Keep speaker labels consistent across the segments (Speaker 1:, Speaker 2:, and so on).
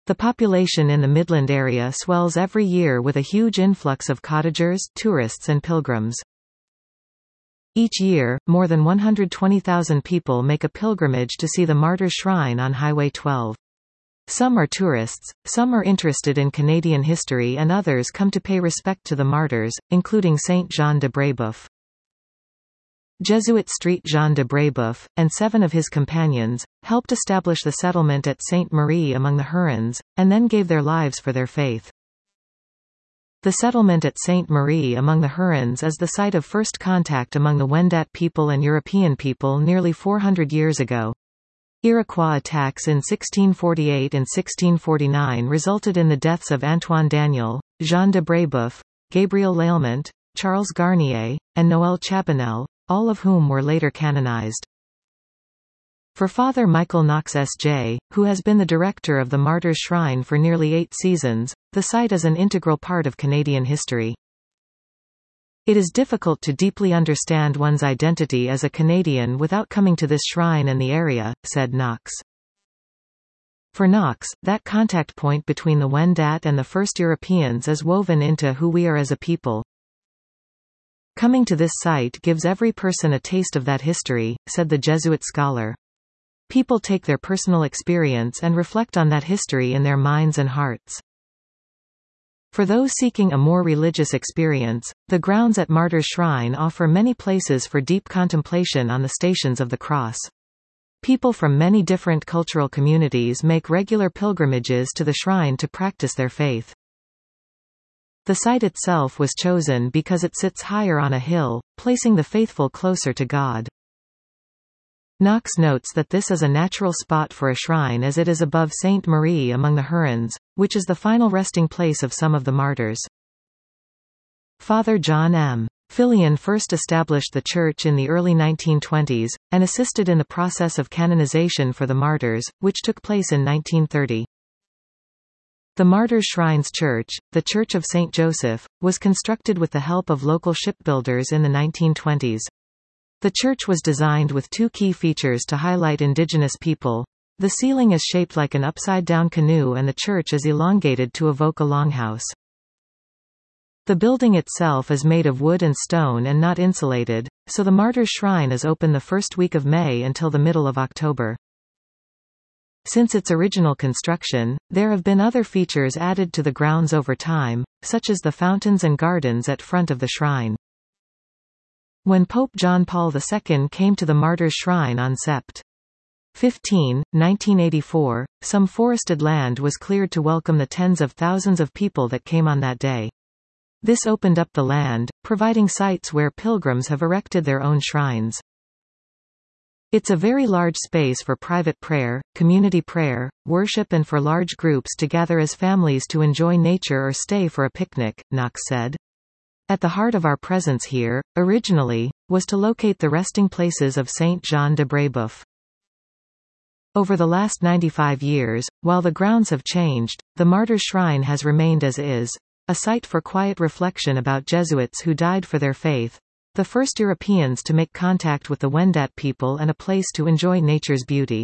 Speaker 1: The population in the Midland area swells every year with a huge influx of cottagers, tourists and pilgrims. Each year, more than 120,000 people make a pilgrimage to see the Martyrs' Shrine on Highway 12. Some are tourists, some are interested in Canadian history and others come to pay respect to the martyrs, including Saint Jean de Brébeuf. Jesuit Street Jean de Brébeuf, and 7 of his companions, helped establish the settlement at Sainte Marie among the Hurons, and then gave their lives for their faith. The settlement at Sainte Marie among the Hurons is the site of first contact among the Wendat people and European people nearly 400 years ago. Iroquois attacks in 1648 and 1649 resulted in the deaths of Antoine Daniel, Jean de Brébeuf, Gabriel Lalemant, Charles Garnier, and Noël Chabanel, all of whom were later canonized. For Father Michael Knox S.J., who has been the director of the Martyrs' Shrine for nearly 8 seasons, the site is an integral part of Canadian history. It is difficult to deeply understand one's identity as a Canadian without coming to this shrine and the area, said Knox. For Knox, that contact point between the Wendat and the first Europeans is woven into who we are as a people. Coming to this site gives every person a taste of that history, said the Jesuit scholar. People take their personal experience and reflect on that history in their minds and hearts. For those seeking a more religious experience, the grounds at Martyrs' Shrine offer many places for deep contemplation on the Stations of the Cross. People from many different cultural communities make regular pilgrimages to the shrine to practice their faith. The site itself was chosen because it sits higher on a hill, placing the faithful closer to God. Knox notes that this is a natural spot for a shrine as it is above Sainte Marie among the Hurons, which is the final resting place of some of the martyrs. Father John M. Fillion first established the church in the early 1920s, and assisted in the process of canonization for the martyrs, which took place in 1930. The Martyrs' Shrines Church, the Church of St. Joseph, was constructed with the help of local shipbuilders in the 1920s. The church was designed with 2 key features to highlight Indigenous people. The ceiling is shaped like an upside-down canoe and the church is elongated to evoke a longhouse. The building itself is made of wood and stone and not insulated, so the Martyrs' Shrine is open the first week of May until the middle of October. Since its original construction, there have been other features added to the grounds over time, such as the fountains and gardens at front of the shrine. When Pope John Paul II came to the Martyrs' Shrine on Sept. 15, 1984, some forested land was cleared to welcome the tens of thousands of people that came on that day. This opened up the land, providing sites where pilgrims have erected their own shrines. It's a very large space for private prayer, community prayer, worship and for large groups to gather as families to enjoy nature or stay for a picnic, Knox said. At the heart of our presence here, originally, was to locate the resting places of Saint Jean de Brébeuf. Over the last 95 years, while the grounds have changed, the Martyrs' Shrine has remained as is, a site for quiet reflection about Jesuits who died for their faith, the first Europeans to make contact with the Wendat people and a place to enjoy nature's beauty.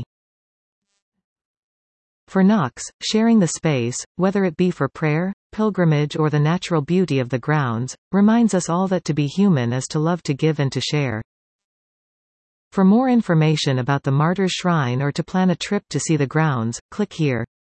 Speaker 1: For Knox, sharing the space, whether it be for prayer, pilgrimage or the natural beauty of the grounds, reminds us all that to be human is to love, to give and to share. For more information about the Martyrs' Shrine or to plan a trip to see the grounds, click here.